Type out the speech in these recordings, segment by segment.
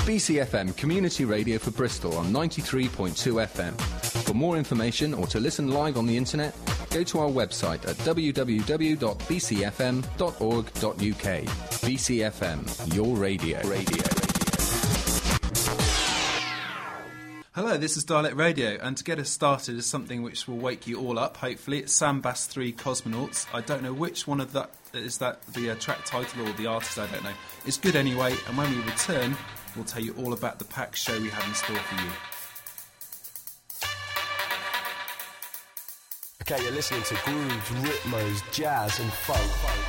BCFM Community Radio for Bristol on 93.2 FM. For more information or to listen live on the internet, go to our website at www.bcfm.org.uk. BCFM, your radio. Hello, this is Dialect Radio, and to get us started is something which will wake you all up, hopefully. It's Sambas 3 Cosmonauts. I don't know which one of that is that the track title or the artist, I don't know. It's good anyway, and when we return, we'll tell you all about the packed show we have in store for you. Okay, you're listening to grooves, ritmos, jazz and funk.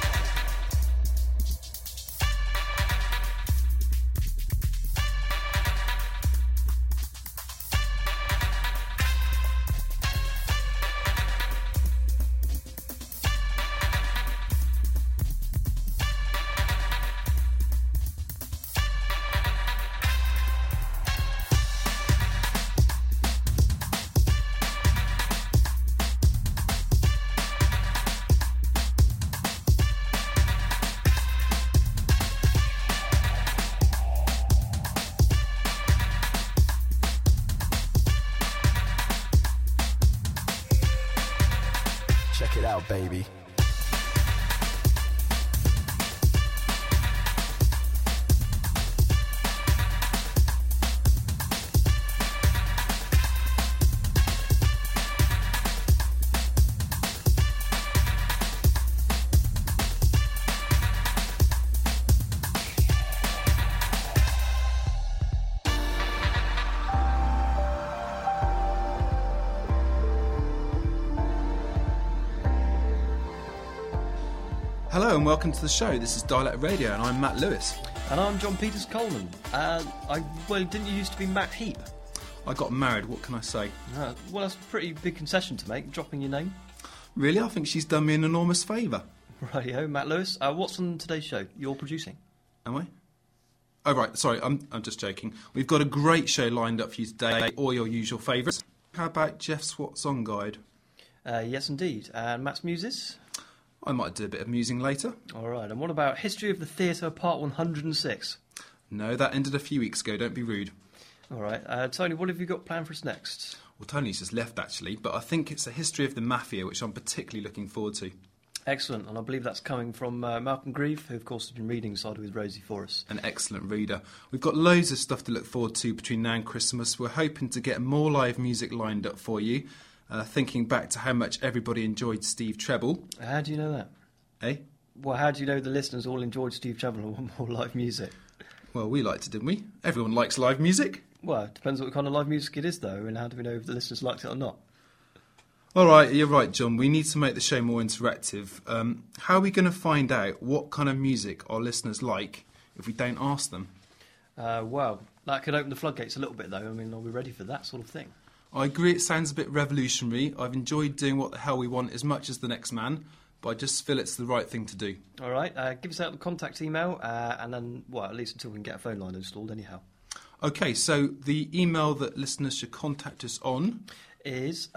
Check it out, baby. Hello and welcome to the show. This is Dialect Radio and I'm Matt Lewis. And I'm John Peters Coleman. Didn't you used to be Matt Heap? I got married, what can I say? Well, that's a pretty big concession to make, dropping your name. Really? I think she's done me an enormous favour. Rightio, Matt Lewis. What's on today's show? You're producing. Am I? Oh, right, sorry, I'm just joking. We've got a great show lined up for you today, all your usual favourites. How about Jeff's What Song Guide? Yes, indeed. And Matt's Muses? I might do a bit of musing later. All right, and what about History of the Theatre, Part 106? No, that ended a few weeks ago, don't be rude. All right, Tony, what have you got planned for us next? Well, Tony's just left, actually, but I think it's a history of the Mafia, which I'm particularly looking forward to. Excellent, and I believe that's coming from Malcolm Grieve, who, of course, has been reading Cider with Rosie for us. An excellent reader. We've got loads of stuff to look forward to between now and Christmas. We're hoping to get more live music lined up for you. Thinking back to how much everybody enjoyed Steve Treble. How do you know that? Eh? Well, how do you know the listeners all enjoyed Steve Treble and want more live music? Well, we liked it, didn't we? Everyone likes live music. Well, it depends what kind of live music it is, though, and how do we know if the listeners liked it or not? All right, you're right, John. We need to make the show more interactive. How are we going to find out what kind of music our listeners like if we don't ask them? Well, that could open the floodgates a little bit, though. I mean, are we ready for that sort of thing? I agree it sounds a bit revolutionary. I've enjoyed doing what the hell we want as much as the next man, but I just feel it's the right thing to do. All right, give us out the contact email, and then, well, at least until we can get a phone line installed anyhow. OK, so the email that listeners should contact us on is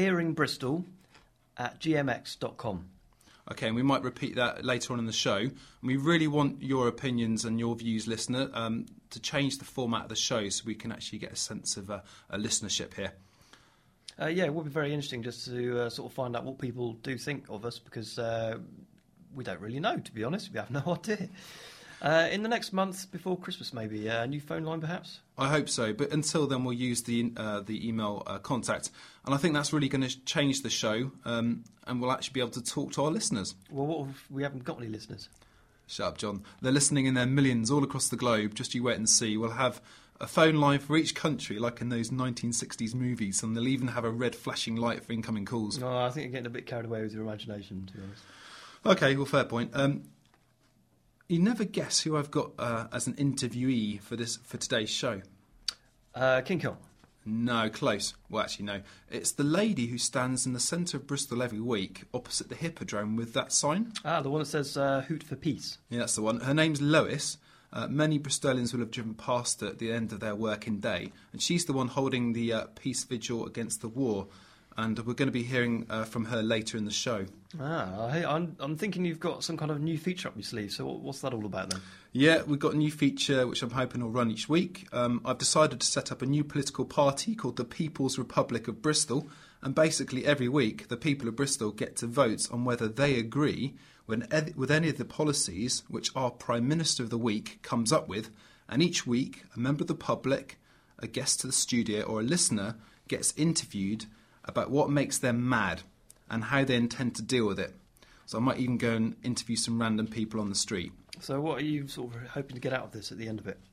hearingbristol@gmx.com. OK, and we might repeat that later on in the show. And we really want your opinions and your views, listener, to change the format of the show so we can actually get a sense of a listenership here. Yeah, it would be very interesting just to sort of find out what people do think of us, because we don't really know, to be honest. We have no idea. In the next month, before Christmas maybe, a new phone line perhaps? I hope so, but until then we'll use the email contact. And I think that's really going to change the show, and we'll actually be able to talk to our listeners. Well, what if we haven't got any listeners? Shut up, John. They're listening in their millions all across the globe. Just you wait and see. We'll have a phone line for each country, like in those 1960s movies, and they'll even have a red flashing light for incoming calls. No, I think you're getting a bit carried away with your imagination, to be honest. OK, well, fair point. You never guess who I've got as an interviewee for today's show. King Kong. No, close. Well, actually, no. It's the lady who stands in the centre of Bristol every week, opposite the Hippodrome with that sign. Ah, the one that says Hoot for Peace. Yeah, that's the one. Her name's Lois. Many Bristolians will have driven past her at the end of their working day, and she's the one holding the peace vigil against the war. and we're going to be hearing from her later in the show. Hey, I'm thinking you've got some kind of new feature up your sleeve, so what's that all about then? Yeah, we've got a new feature which I'm hoping will run each week. I've decided to set up a new political party called the People's Republic of Bristol, and basically every week the people of Bristol get to vote on whether they agree with any of the policies which our Prime Minister of the Week comes up with, and each week a member of the public, a guest to the studio or a listener gets interviewed about what makes them mad and how they intend to deal with it. So I might even go and interview some random people on the street. So what are you sort of hoping to get out of this at the end of it?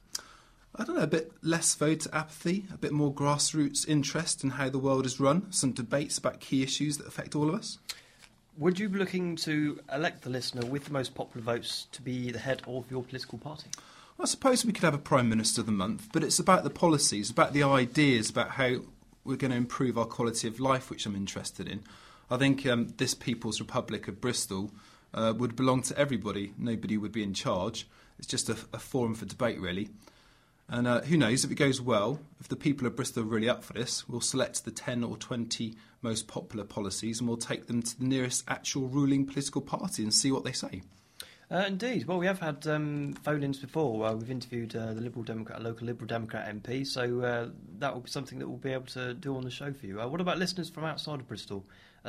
I don't know, a bit less voter apathy, a bit more grassroots interest in how the world is run, some debates about key issues that affect all of us. Would you be looking to elect the listener with the most popular votes to be the head of your political party? I suppose we could have a Prime Minister of the Month, but it's about the policies, about the ideas, about how we're going to improve our quality of life, which I'm interested in. I think this People's Republic of Bristol would belong to everybody. Nobody would be in charge. It's just a forum for debate, really. And who knows, if it goes well, if the people of Bristol are really up for this, we'll select the 10 or 20 most popular policies and we'll take them to the nearest actual ruling political party and see what they say. Indeed. Well, we have had phone-ins before. We've interviewed the local Liberal Democrat MP, so that will be something that we'll be able to do on the show for you. What about listeners from outside of Bristol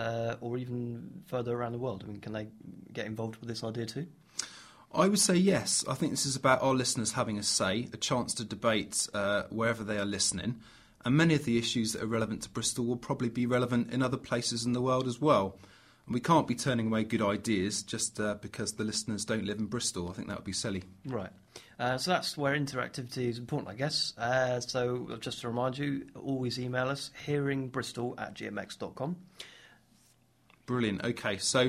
or even further around the world? I mean, can they get involved with this idea too? I would say yes. I think this is about our listeners having a say, a chance to debate wherever they are listening. And many of the issues that are relevant to Bristol will probably be relevant in other places in the world as well. And we can't be turning away good ideas just because the listeners don't live in Bristol. I think that would be silly. Right. So that's where interactivity is important, I guess. So just to remind you, always email us, hearingbristol@gmx.com. Brilliant. OK, so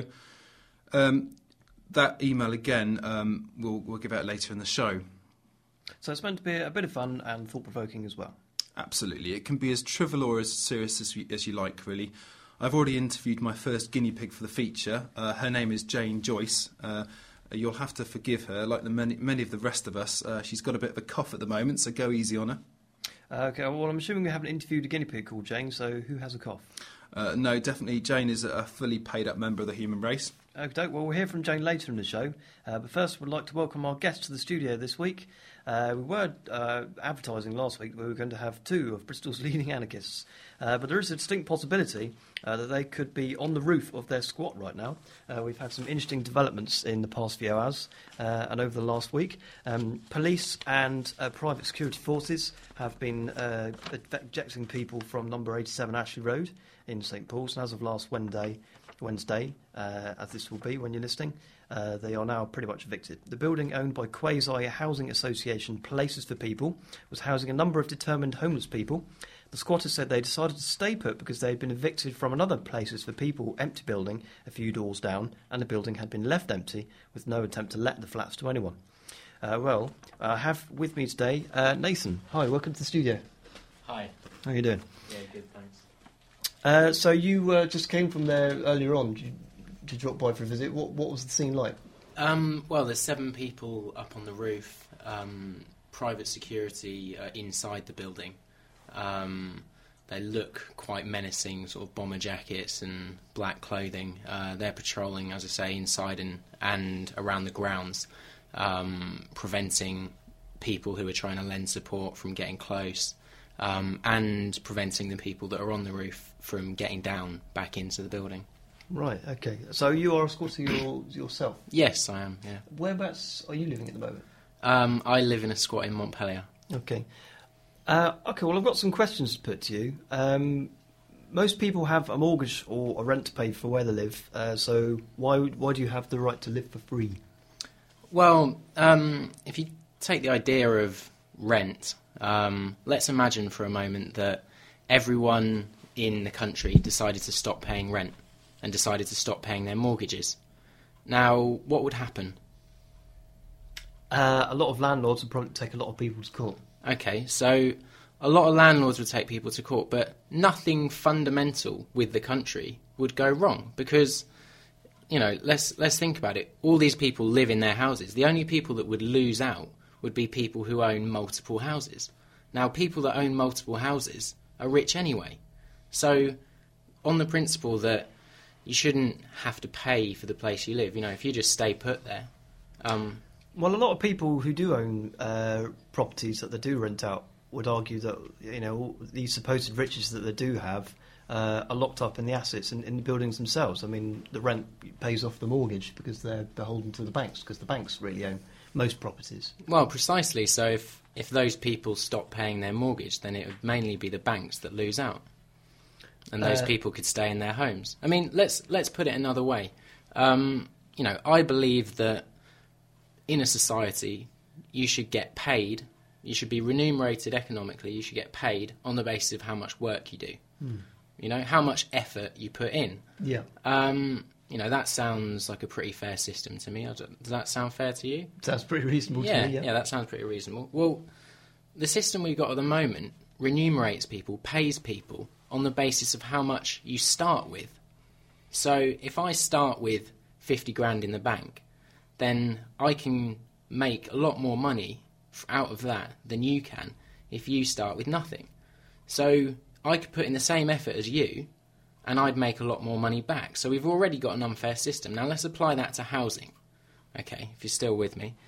that email again we'll give out later in the show. So it's meant to be a bit of fun and thought-provoking as well. Absolutely. It can be as trivial or as serious as you like, really. I've already interviewed my first guinea pig for the feature. Her name is Jane Joyce. You'll have to forgive her, like many of the rest of us. She's got a bit of a cough at the moment, so go easy on her. OK, well, I'm assuming we haven't interviewed a guinea pig called Jane, so who has a cough? No, definitely. Jane is a fully paid-up member of the human race. OK, well, we'll hear from Jane later in the show. But first, we'd like to welcome our guests to the studio this week. We were advertising last week that we were going to have two of Bristol's leading anarchists. But there is a distinct possibility that they could be on the roof of their squat right now. We've had some interesting developments in the past few hours and over the last week. Police and private security forces have been ejecting people from number 87 Ashley Road in St Paul's. And as of last Wednesday, as this will be when you're listening, they are now pretty much evicted. The building, owned by Quasi Housing Association Places for People, was housing a number of determined homeless people. The squatters said they decided to stay put because they had been evicted from another Places for People empty building a few doors down, and the building had been left empty with no attempt to let the flats to anyone. I have with me today Nathan. Hi, welcome to the studio. Hi. How are you doing? Yeah, good, thanks. So you just came from there earlier on. Did you drop by for a visit? What was the scene like? Well, there's 7 people up on the roof, private security inside the building. They look quite menacing, sort of bomber jackets and black clothing. They're patrolling, as I say, inside and around the grounds, preventing people who are trying to lend support from getting close, and preventing the people that are on the roof from getting down back into the building. Right, OK. So you are a squatter yourself? Yes, I am, yeah. Whereabouts are you living at the moment? I live in a squat in Montpellier. OK. OK, well, I've got some questions to put to you. Most people have a mortgage or a rent to pay for where they live, so why do you have the right to live for free? Well, if you take the idea of rent, let's imagine for a moment that everyone in the country decided to stop paying rent and decided to stop paying their mortgages. Now, what would happen? A lot of landlords would probably take a lot of people to court. Okay, so a lot of landlords would take people to court, but nothing fundamental with the country would go wrong because, you know, let's think about it. All these people live in their houses. The only people that would lose out would be people who own multiple houses. Now, people that own multiple houses are rich anyway. So on the principle that you shouldn't have to pay for the place you live. You know, if you just stay put there. Well, a lot of people who do own properties that they do rent out would argue that, you know, these supposed riches that they do have are locked up in the assets and in the buildings themselves. I mean, the rent pays off the mortgage because they're beholden to the banks, because the banks really own most properties. Well, precisely. So if those people stop paying their mortgage, then it would mainly be the banks that lose out, and those people could stay in their homes. I mean, let's put it another way. You know, I believe that in a society, you should get paid. You should be remunerated economically. You should get paid on the basis of how much work you do. You know, how much effort you put in. Yeah. You know, that sounds like a pretty fair system to me. Does that sound fair to you? Sounds pretty reasonable to me, yeah. Yeah, that sounds pretty reasonable. Well, the system we've got at the moment remunerates people, pays people on the basis of how much you start with. So if I start with 50 grand in the bank, then I can make a lot more money out of that than you can if you start with nothing. So I could put in the same effort as you, and I'd make a lot more money back. So we've already got an unfair system. Now let's apply that to housing. Okay, if you're still with me.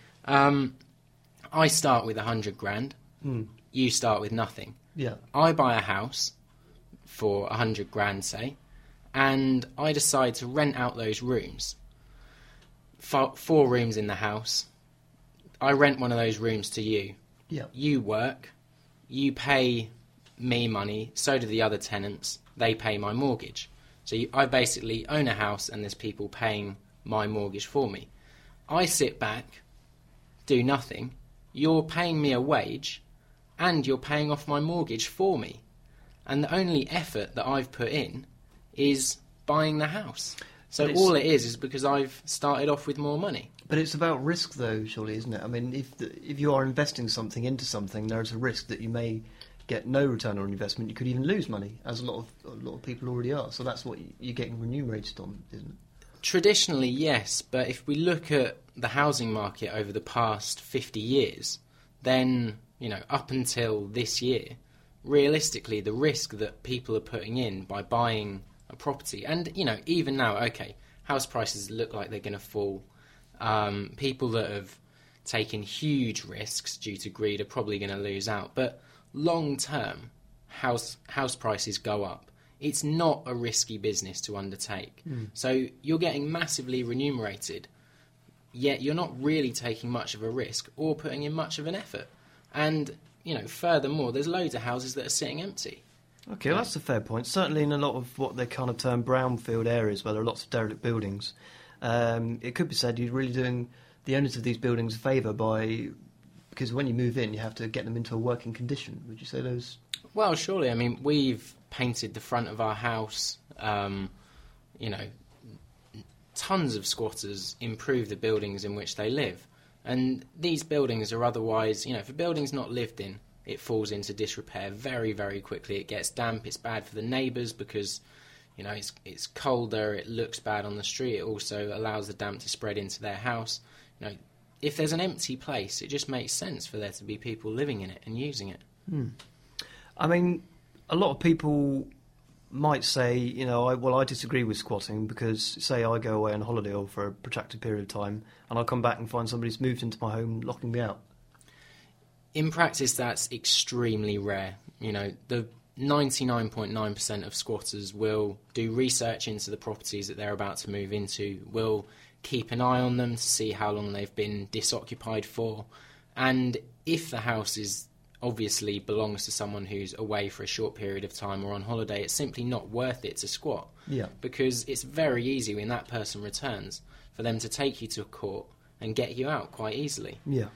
I start with 100 grand. You start with nothing. Yeah. I buy a house for 100 grand, say, and I decide to rent out those rooms. 4 rooms in the house. I rent one of those rooms to you. Yeah. You work. You pay me money. So do the other tenants. They pay my mortgage. So I basically own a house and there's people paying my mortgage for me. I sit back, do nothing. You're paying me a wage and you're paying off my mortgage for me. And the only effort that I've put in is buying the house. So all it is because I've started off with more money. But it's about risk, though, surely, isn't it? I mean, if you are investing something into something, there's a risk that you may get no return on investment. You could even lose money, as a lot of people already are. So that's what you're getting remunerated on, isn't it? Traditionally, yes. But if we look at the housing market over the past 50 years, then, you know, up until this year, realistically, the risk that people are putting in by buying a property, and, you know, even now, okay, house prices look like they're going to fall. People that have taken huge risks due to greed are probably going to lose out. But long term, house prices go up. It's not a risky business to undertake. So you're getting massively remunerated, yet you're not really taking much of a risk or putting in much of an effort. And, you know, furthermore, there's loads of houses that are sitting empty. Okay, well, that's a fair point. Certainly in a lot of what they kind of term brownfield areas where there are lots of derelict buildings, it could be said you're really doing the owners of these buildings a favour because when you move in, you have to get them into a working condition. Would you say those? Well, surely. I mean, we've painted the front of our house. You know, tons of squatters improve the buildings in which they live. And these buildings are otherwise, you know, if a building's not lived in, it falls into disrepair very, very quickly. It gets damp. It's bad for the neighbours because, you know, it's colder. It looks bad on the street. It also allows the damp to spread into their house. You know, if there's an empty place, it just makes sense for there to be people living in it and using it. I mean, a lot of people might say, you know, I disagree with squatting because, say, I go away on holiday or for a protracted period of time and I come back and find somebody's moved into my home locking me out. In practice, that's extremely rare. You know, the 99.9% of squatters will do research into the properties that they're about to move into, will keep an eye on them to see how long they've been disoccupied for, and if the house obviously belongs to someone who's away for a short period of time or on holiday, it's simply not worth it to squat. Yeah. Because it's very easy when that person returns for them to take you to a court and get you out quite easily. Yeah.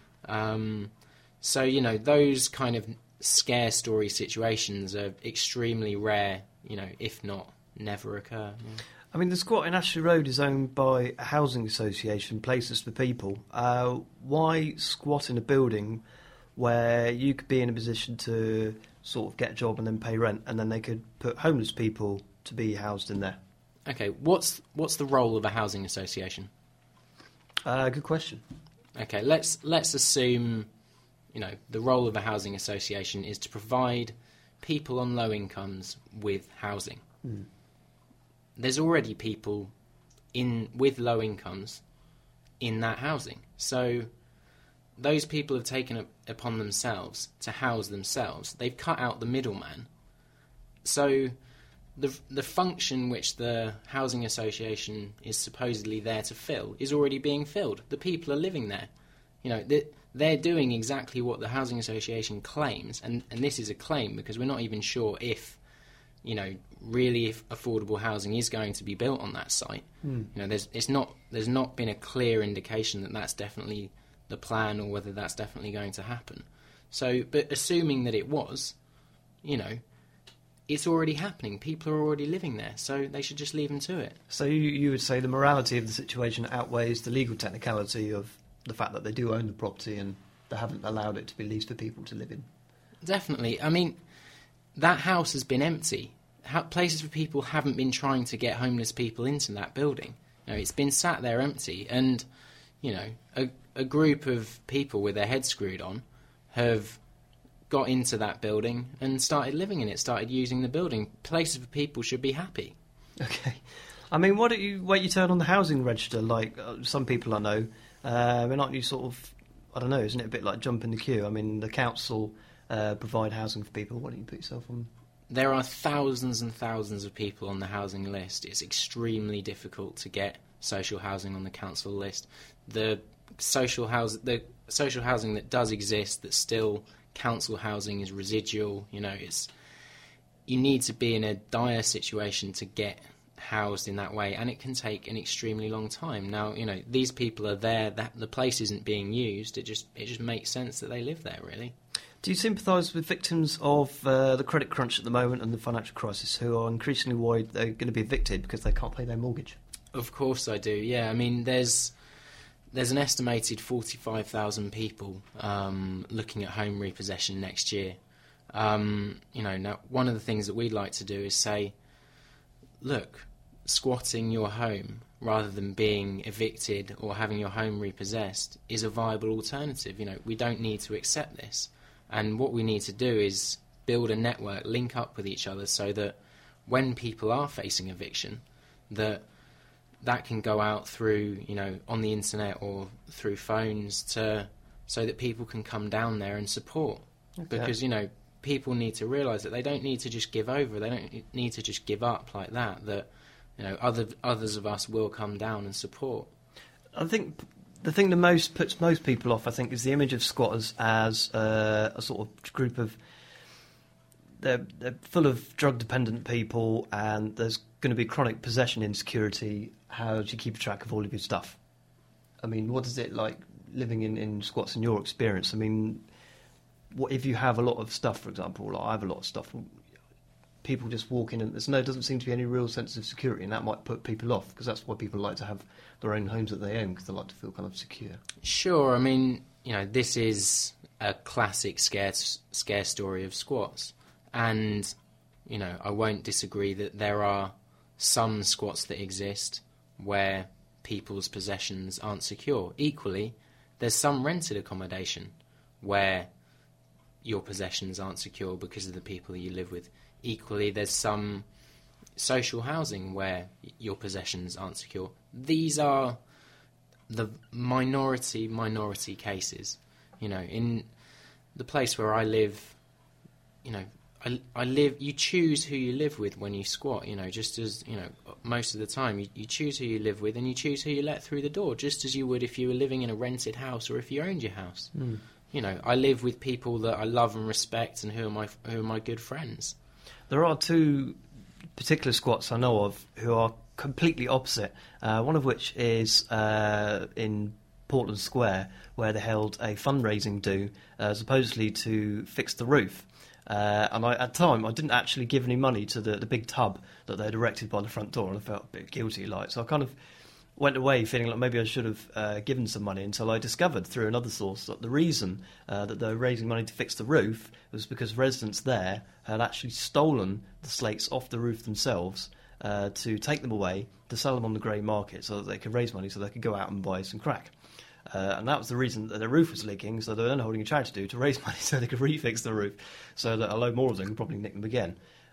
So, you know, those kind of scare story situations are extremely rare, you know, if not never occur. Yeah. I mean, the squat in Ashley Road is owned by a housing association, Places for People. Why squat in a building where you could be in a position to sort of get a job and then pay rent, and then they could put homeless people to be housed in there? Okay, what's the role of a housing association? Good question. Okay, let's assume, you know, the role of a housing association is to provide people on low incomes with housing. there's already people with low incomes in that housing. So those people have taken it upon themselves to house themselves. They've cut out the middleman. So the function which the housing association is supposedly there to fill is already being filled. The people are living there. You know, they're doing exactly what the housing association claims, and this is a claim because we're not even sure if, you know, really if affordable housing is going to be built on that site. You know, there's not been a clear indication that that's definitely the plan or whether that's definitely going to happen. So, but assuming that it was, you know, it's already happening. People are already living there, so they should just leave them to it. So you would say the morality of the situation outweighs the legal technicality of the fact that they do own the property and they haven't allowed it to be leased for people to live in? Definitely. I mean, that house has been empty. Places for people haven't been trying to get homeless people into that building. You know, it's been sat there empty, and you know, a group of people with their heads screwed on have got into that building and started living in it, started using the building. Places for people should be happy. Okay. I mean, why don't you wait your turn on the housing register like some people I know? I mean, aren't you sort of, I don't know, isn't it a bit like jumping the queue? I mean, the council provide housing for people. Why don't you put yourself on? There are thousands and thousands of people on the housing list. It's extremely difficult to get social housing on the council list. The social housing that does exist, that's still council housing, is residual. You know, you need to be in a dire situation to get housed in that way, and it can take an extremely long time. Now, you know, these people are there, that the place isn't being used. It just makes sense that they live there, really. Do you sympathise with victims of the credit crunch at the moment and the financial crisis who are increasingly worried they're going to be evicted because they can't pay their mortgage? Of course I do, yeah. I mean, there's an estimated 45,000 people looking at home repossession next year. You know, now one of the things that we'd like to do is say, look, squatting your home rather than being evicted or having your home repossessed is a viable alternative. You know, we don't need to accept this. And what we need to do is build a network, link up with each other so that when people are facing eviction, that can go out through, you know, on the internet or through phones so that people can come down there and support. Okay. Because, you know, people need to realise that they don't need to just give over, they don't need to just give up like that, you know, others of us will come down and support. I think the thing that puts most people off, I think, is the image of squatters as a sort of group of... They're full of drug-dependent people, and there's going to be chronic possession insecurity. How do you keep track of all of your stuff? I mean, what is it like living in squats in your experience? I mean, what if you have a lot of stuff, for example, like I have a lot of stuff, people just walk in and doesn't seem to be any real sense of security, and that might put people off, because that's why people like to have their own homes that they own, because they like to feel kind of secure. Sure, I mean, you know, this is a classic scare story of squats, and, you know, I won't disagree that there are some squats that exist where people's possessions aren't secure. Equally, there's some rented accommodation where your possessions aren't secure because of the people that you live with. Equally, there's some social housing where your possessions aren't secure. These are the minority cases. You know, in the place where I live, you know, you choose who you live with when you squat, you know, just as, you know, most of the time you choose who you live with and you choose who you let through the door, just as you would if you were living in a rented house or if you owned your house. You know, I live with people that I love and respect and who are my good friends. There are two particular squats I know of who are completely opposite, one of which is in Portland Square, where they held a fundraising do, supposedly to fix the roof. And at the time, I didn't actually give any money to the big tub that they had erected by the front door, and I felt a bit guilty, like. So I kind of went away feeling like maybe I should have given some money, until I discovered through another source that the reason that they were raising money to fix the roof was because residents there had actually stolen the slates off the roof themselves to take them away, to sell them on the grey market so that they could raise money so they could go out and buy some crack. And that was the reason that their roof was leaking, so they were then holding a charity to raise money so they could refix the roof, so that a load more of them could probably nick them again.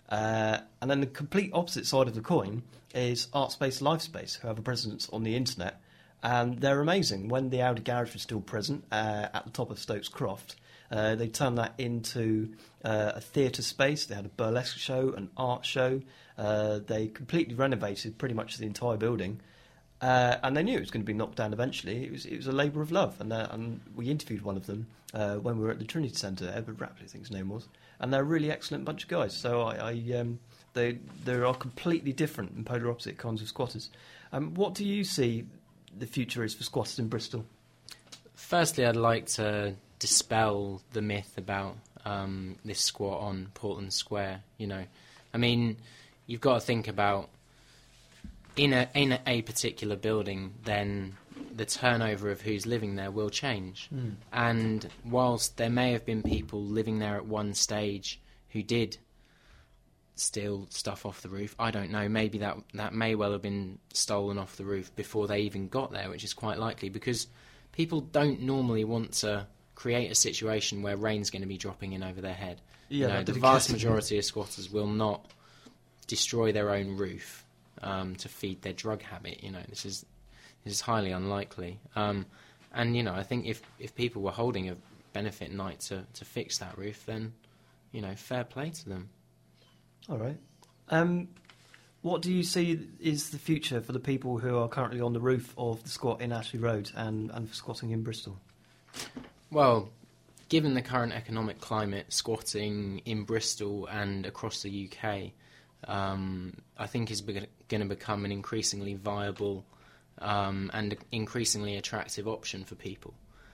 And then the complete opposite side of the coin is Artspace Lifespace, who have a presence on the internet. And they're amazing. When the Audi Garage was still present at the top of Stokes Croft, they turned that into a theatre space. They had a burlesque show, an art show. They completely renovated pretty much the entire building. And they knew it was going to be knocked down eventually. It was a labour of love. And we interviewed one of them when we were at the Trinity Centre, Edward Rapley, I think his name was. And they're a really excellent bunch of guys. So they are completely different and polar opposite kinds of squatters. What do you see the future is for squatters in Bristol? Firstly, I'd like to dispel the myth about this squat on Portland Square. I mean, you've got to think about in a particular building, then the turnover of who's living there will change. And whilst there may have been people living there at one stage who did steal stuff off the roof, I don't know, maybe that may well have been stolen off the roof before they even got there, which is quite likely, because people don't normally want to create a situation where rain's going to be dropping in over their head. The vast majority of squatters will not destroy their own roof to feed their drug habit. This is highly unlikely. And I think if people were holding a benefit night to fix that roof, then fair play to them. All right. What do you see is the future for the people who are currently on the roof of the squat in Ashley Road and for squatting in Bristol? Well, given the current economic climate, squatting in Bristol and across the UK, I think is going to become an increasingly viable and increasingly attractive option for people.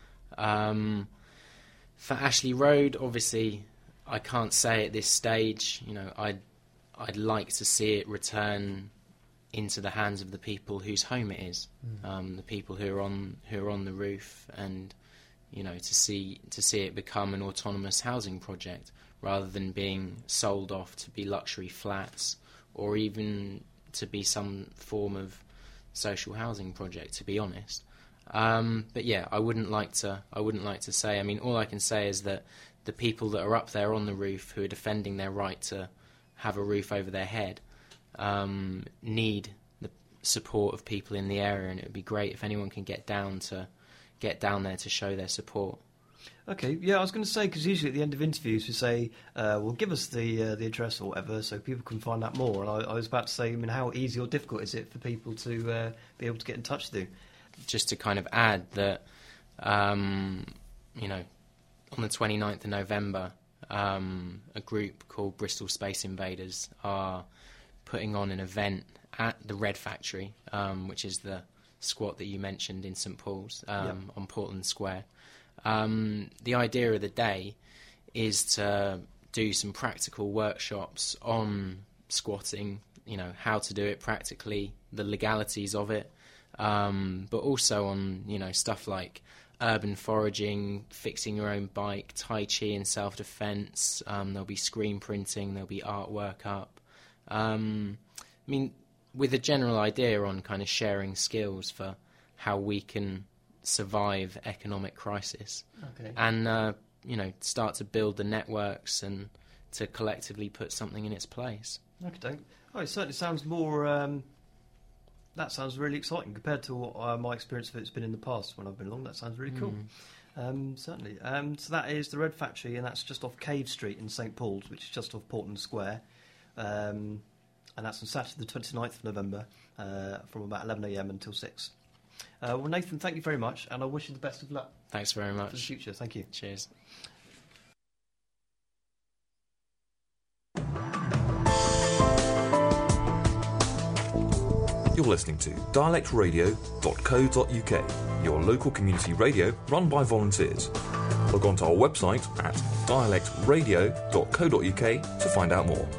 For Ashley Road, obviously, I can't say at this stage. I'd like to see it return into the hands of the people whose home it is, the people who are on the roof, and to see it become an autonomous housing project rather than being sold off to be luxury flats or even to be some form of social housing project, to be honest. But yeah, I wouldn't like to say. I mean, all I can say is that the people that are up there on the roof who are defending their right to have a roof over their head need the support of people in the area, and it would be great if anyone can get down there to show their support. Okay, yeah, I was going to say, because usually at the end of interviews we say, well, give us the address or whatever so people can find out more. And I was about to say, I mean, how easy or difficult is it for people to be able to get in touch with you? Just to kind of add that, on the 29th of November, a group called Bristol Space Invaders are putting on an event at the Red Factory, which is the squat that you mentioned in St Paul's, on Portland Square. The idea of the day is to do some practical workshops on squatting, how to do it practically, the legalities of it, but also on, stuff like urban foraging, fixing your own bike, Tai Chi and self-defence. There'll be screen printing, there'll be artwork up. With a general idea on kind of sharing skills for how we can survive economic crisis. Okay. And, start to build the networks and to collectively put something in its place. Okay. Oh, it certainly sounds more... that sounds really exciting compared to what my experience of it's been in the past when I've been along. That sounds really cool. Certainly. So that is the Red Factory, and that's just off Cave Street in St Paul's, which is just off Portland Square. And that's on Saturday the 29th of November from about 11 a.m. until 6. Well, Nathan, thank you very much, and I wish you the best of luck. Thanks very much. For the future. Thank you. Cheers. You're listening to dialectradio.co.uk, your local community radio run by volunteers. Log on to our website at dialectradio.co.uk to find out more.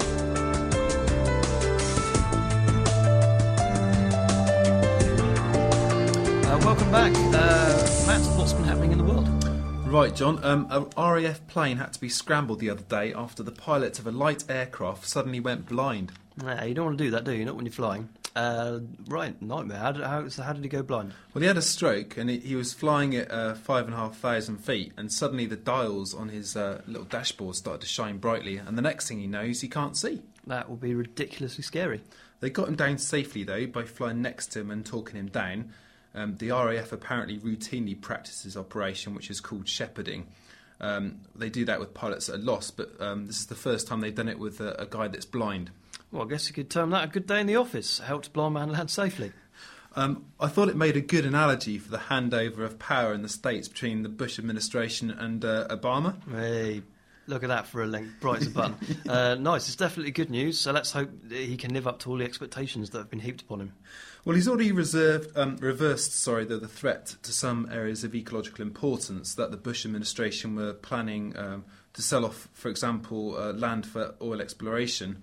Welcome back. Matt, what's been happening in the world? Right, John. A RAF plane had to be scrambled the other day after the pilot of a light aircraft suddenly went blind. Nah, you don't want to do that, do you? Not when you're flying. Right, nightmare. How did he go blind? Well, he had a stroke, and he was flying at 5,500 feet, and suddenly the dials on his little dashboard started to shine brightly, and the next thing he knows, he can't see. That will be ridiculously scary. They got him down safely, though, by flying next to him and talking him down. The RAF apparently routinely practices operation, which is called shepherding. They do that with pilots at a loss, but this is the first time they've done it with a guy that's blind. Well, I guess you could term that a good day in the office. Helped a blind man land safely. I thought it made a good analogy for the handover of power in the States between the Bush administration and Obama. Hey, look at that for a link. Bright as a button. Nice, it's definitely good news, so let's hope that he can live up to all the expectations that have been heaped upon him. Well, he's already reversed the threat to some areas of ecological importance that the Bush administration were planning to sell off, for example, land for oil exploration.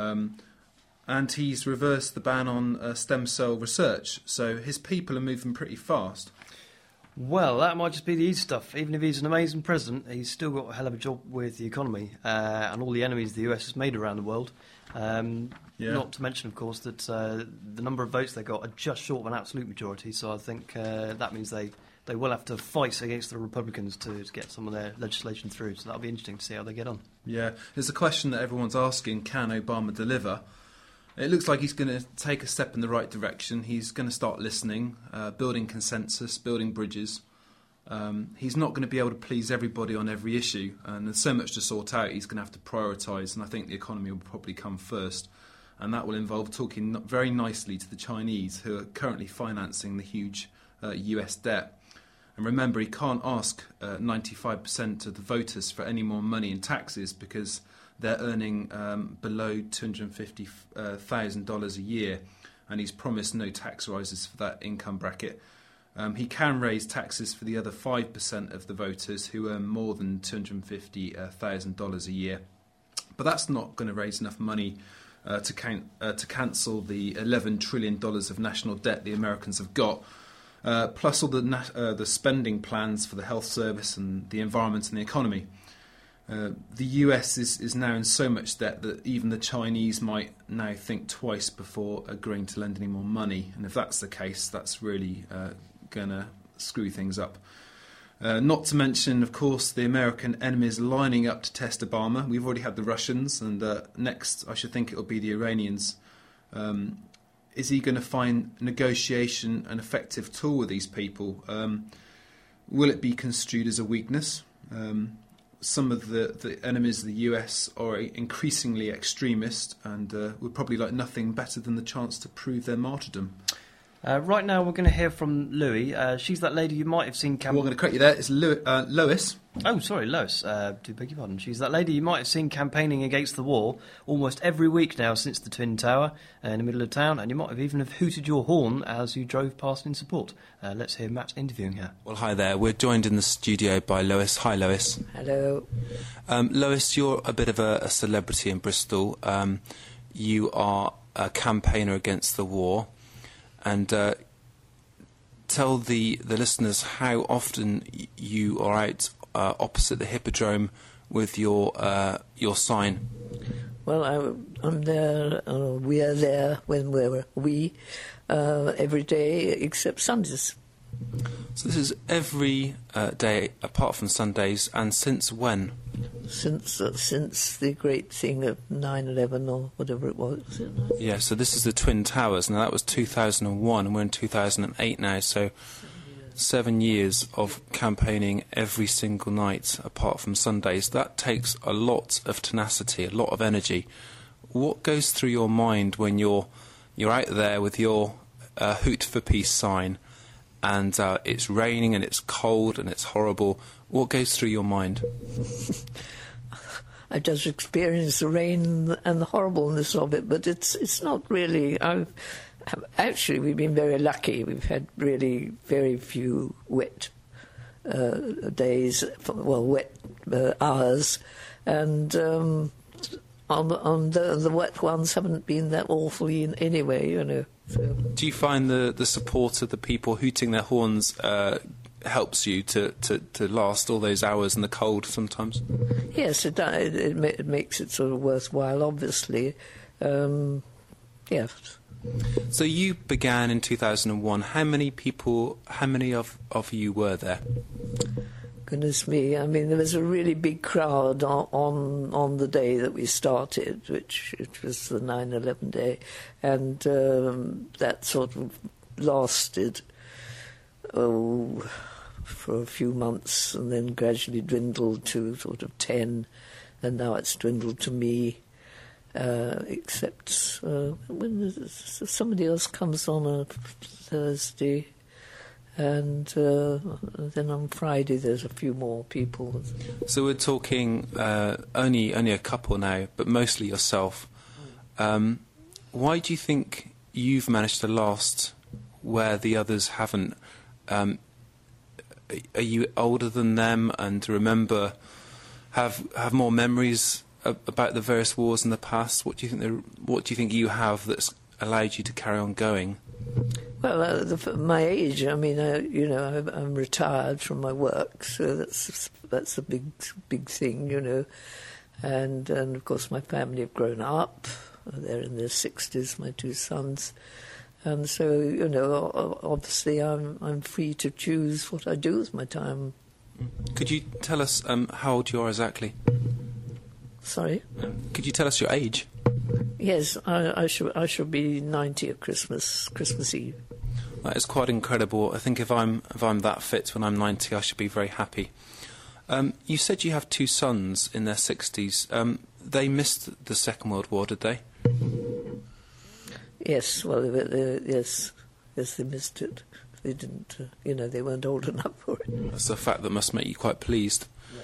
And he's reversed the ban on stem cell research, so his people are moving pretty fast. Well, that might just be the easy stuff. Even if he's an amazing president, he's still got a hell of a job with the economy and all the enemies the US has made around the world. Not to mention, of course, that the number of votes they got are just short of an absolute majority, so I think that means they will have to fight against the Republicans to get some of their legislation through, so that'll be interesting to see how they get on. Yeah, there's a question that everyone's asking, can Obama deliver? It looks like he's going to take a step in the right direction. He's going to start listening, building consensus, building bridges. He's not going to be able to please everybody on every issue, and there's so much to sort out. He's going to have to prioritise, and I think the economy will probably come first, and that will involve talking very nicely to the Chinese, who are currently financing the huge US debt. And remember, he can't ask 95% of the voters for any more money in taxes because they're earning below $250,000 a year, and he's promised no tax rises for that income bracket. He can raise taxes for the other 5% of the voters who earn more than $250,000 a year. But that's not going to raise enough money to cancel the $11 trillion of national debt the Americans have got, plus all the spending plans for the health service and the environment and the economy. The US is now in so much debt that even the Chinese might now think twice before agreeing to lend any more money. And if that's the case, that's really going to screw things up. Not to mention, of course, the American enemies lining up to test Obama. We've already had the Russians, and next I should think it will be the Iranians. Is he going to find negotiation an effective tool with these people? Will it be construed as a weakness? Some of the enemies of the US are increasingly extremist and would probably like nothing better than the chance to prove their martyrdom. Right now we're going to hear from Louie. She's that lady you might have seen We're going to correct you there. It's Lois. Oh, sorry, Lois. Do beg your pardon. She's that lady you might have seen campaigning against the war almost every week now since the Twin Tower in the middle of town, and you might have even have hooted your horn as you drove past in support. Let's hear Matt interviewing her. Well, hi there. We're joined in the studio by Lois. Hi, Lois. Hello. Lois, you're a bit of a celebrity in Bristol. You are a campaigner against the war, and tell the listeners how often you are out opposite the Hippodrome with your sign. Well, I'm there. We are there when we every day except Sundays. So this is every day apart from Sundays, and since when? Since the great thing of 9/11 or whatever it was. Yeah, so this is the Twin Towers. Now that was 2001, and we're in 2008 now. So 7 years of campaigning every single night apart from Sundays. That takes a lot of tenacity, a lot of energy. What goes through your mind when you're out there with your Hoot for Peace sign, and it's raining and it's cold and it's horrible? What goes through your mind? I just experienced the rain and the horribleness of it, but it's not really. Actually, we've been very lucky. We've had really very few wet days, wet hours, and on the wet ones haven't been that awfully anyway, you know. So. Do you find the support of the people hooting their horns helps you to last all those hours in the cold sometimes? Yes, it makes it sort of worthwhile, obviously. Yes. So you began in 2001. How many of you were there? Goodness me, I mean, there was a really big crowd on the day that we started, which it was the 9/11 day, and that sort of lasted for a few months and then gradually dwindled to sort of 10, and now it's dwindled to me, except when somebody else comes on a Thursday, and then on Friday there's a few more people. So we're talking only a couple now, but mostly yourself. Why do you think you've managed to last where the others haven't? Are you older than them and remember, have more memories about the various wars in the past? What do you think you have that's allowed you to carry on going? Well, my age. I mean, I'm retired from my work, so that's a big thing, And of course, my family have grown up. They're in their 60s, my two sons, and so obviously, I'm free to choose what I do with my time. Could you tell us how old you are exactly? Sorry? Could you tell us your age? Yes, I shall be 90 at Christmas Eve. That is quite incredible. I think if I'm that fit when I'm 90, I should be very happy. You said you have two sons in their 60s. They missed the Second World War, did they? Yes, well, yes, they missed it. They didn't, they weren't old enough for it. That's a fact that must make you quite pleased.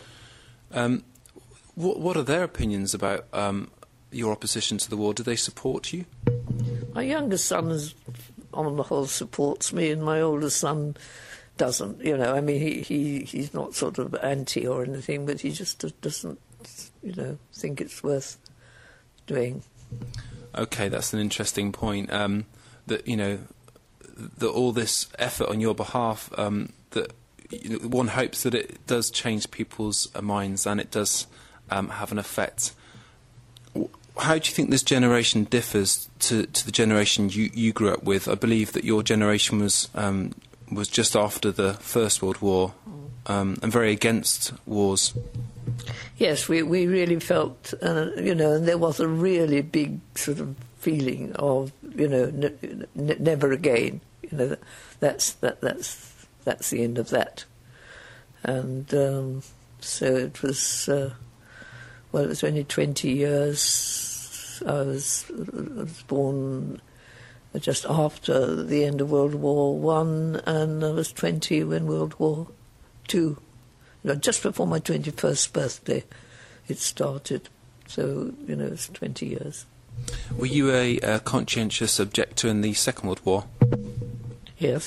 What are their opinions about your opposition to the war? Do they support you? My youngest son, on the whole, supports me, and my older son doesn't. I mean, he's not sort of anti or anything, but he just doesn't, think it's worth doing. Okay, that's an interesting point. That all this effort on your behalf, that one hopes that it does change people's minds and it does have an effect. How do you think this generation differs to the generation you grew up with? I believe that your generation was just after the First World War and very against wars. Yes, we really felt, and there was a really big sort of feeling of, never again. That's the end of that. And so it was. It was only 20 years. I was born just after the end of World War I, and I was 20 when World War II. Just before my 21st birthday, it started. So, it's 20 years. Were you a conscientious objector in the Second World War? Yes.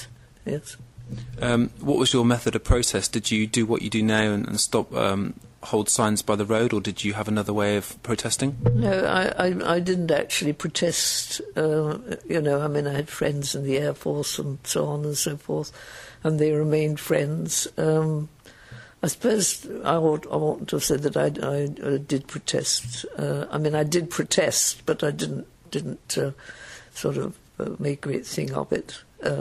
What was your method of protest? Did you do what you do now and stop... hold signs by the road, or did you have another way of protesting? No, I didn't actually protest. I mean, I had friends in the Air Force and so on and so forth, and they remained friends. I suppose I ought to have said that I did protest. I mean, I did protest, but I didn't sort of make a great thing of it.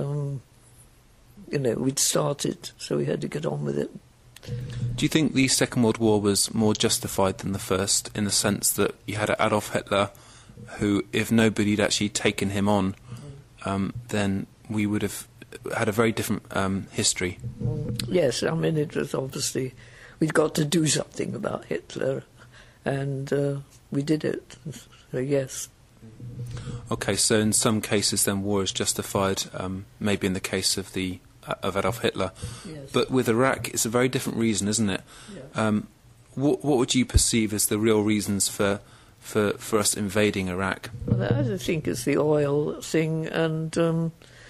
We'd started, so we had to get on with it. Do you think the Second World War was more justified than the First, in the sense that you had Adolf Hitler, who, if nobody had actually taken him on, then we would have had a very different history? Yes, I mean, it was obviously... We'd got to do something about Hitler, and we did it, so yes. OK, so in some cases then war is justified, maybe in the case of Adolf Hitler. Yes. But with Iraq, it's a very different reason, isn't it? Yeah. What would you perceive as the real reasons for us invading Iraq? Well, I think it's the oil thing and,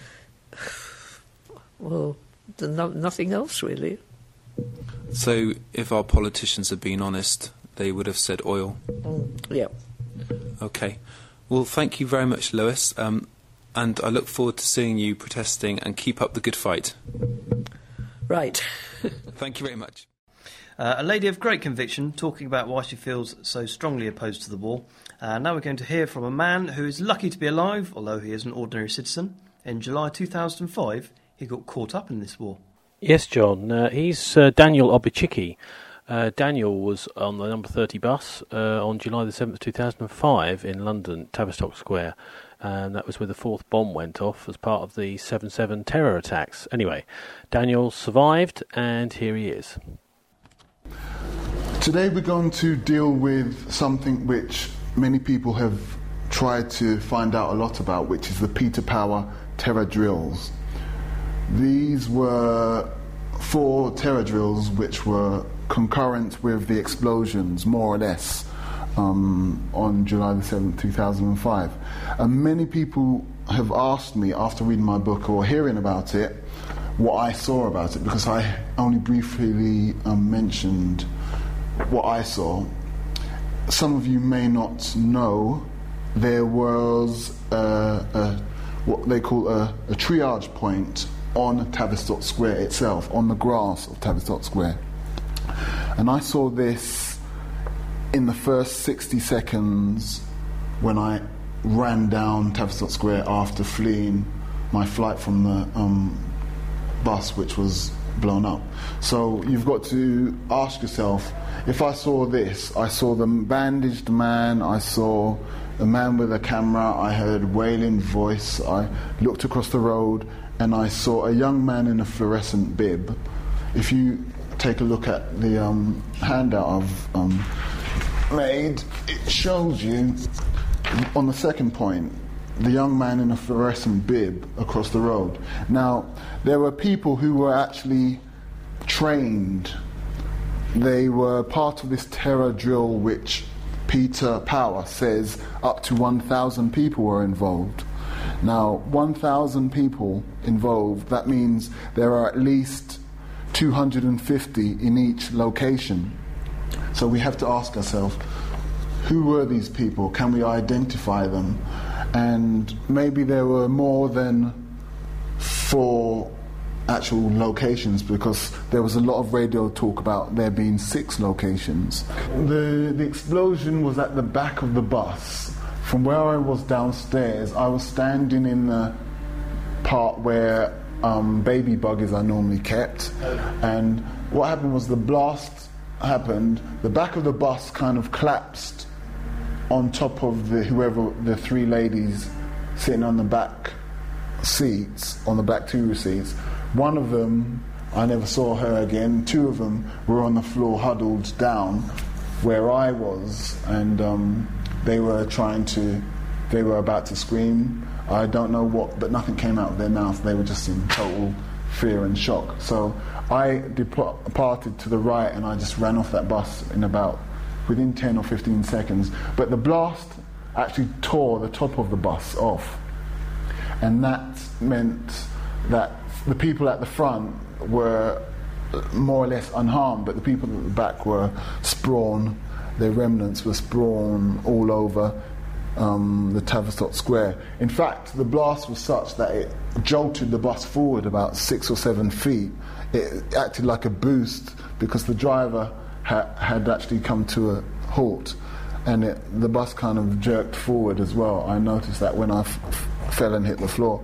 nothing else, really. So if our politicians had been honest, they would have said oil? Yeah. OK. Well, thank you very much, Lewis. And I look forward to seeing you protesting, and keep up the good fight. Right. Thank you very much. A lady of great conviction talking about why she feels so strongly opposed to the war. Now we're going to hear from a man who is lucky to be alive, although he is an ordinary citizen. In July 2005, he got caught up in this war. Yes, John. He's Daniel Obichiki. Daniel was on the number 30 bus on July the 7th, 2005 in London, Tavistock Square. And that was where the fourth bomb went off as part of the 7/7 terror attacks. Anyway, Daniel survived, and here he is. Today we're going to deal with something which many people have tried to find out a lot about, which is the Peter Power terror drills. These were 4 terror drills which were concurrent with the explosions, more or less, on July the 7th, 2005. And many people have asked me, after reading my book or hearing about it, what I saw about it, because I only briefly mentioned what I saw. Some of you may not know, there was what they call a triage point on Tavistock Square itself, on the grass of Tavistock Square. And I saw this in the first 60 seconds when I ran down Tavistock Square after fleeing my flight from the bus, which was blown up. So you've got to ask yourself, if I saw this, I saw the bandaged man, I saw a man with a camera, I heard wailing voice, I looked across the road and I saw a young man in a fluorescent bib. If you take a look at the handout I've made, it shows you on the second point the young man in a fluorescent bib across the road. Now, there were people who were actually trained. They were part of this terror drill which Peter Power says up to 1,000 people were involved. Now, 1,000 people involved, that means there are at least 250 in each location. So we have to ask ourselves, who were these people? Can we identify them? And maybe there were more than 4 actual locations, because there was a lot of radio talk about there being 6 locations. The explosion was at the back of the bus. From where I was downstairs, I was standing in the part where baby buggies are normally kept, and what happened was the blast happened, the back of the bus kind of collapsed on top of the 3 ladies sitting on the back seats, on the back 2 seats. One of them, I never saw her again. 2 of them were on the floor huddled down where I was, and they were about to scream. I don't know what, but nothing came out of their mouth. They were just in total fear and shock. So I departed to the right and I just ran off that bus within 10 or 15 seconds. But the blast actually tore the top of the bus off. And that meant that the people at the front were more or less unharmed, but the people at the back were sprawn. Their remnants were sprawn all over the Tavistock Square. In fact, the blast was such that it jolted the bus forward about 6 or 7 feet. It acted like a boost because the driver had actually come to a halt, and the bus kind of jerked forward as well. I noticed that when I fell and hit the floor.